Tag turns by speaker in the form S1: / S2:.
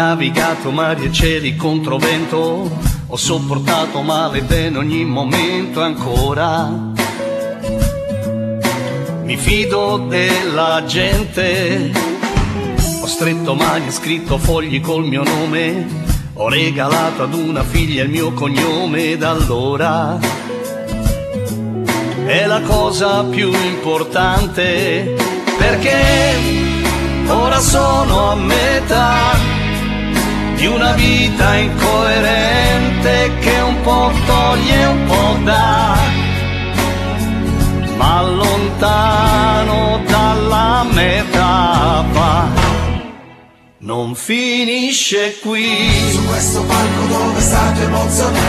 S1: navigato mari e cieli contro vento, ho sopportato male bene ogni momento ancora. Mi fido della gente, ho stretto mani e scritto fogli col mio nome, ho regalato ad una figlia il mio cognome ed allora è la cosa più importante, perché ora sono a metà di una vita incoerente che un po' toglie e un po' dà, ma lontano dalla metà va. Non finisce qui.
S2: Su questo palco dove è stato emozionato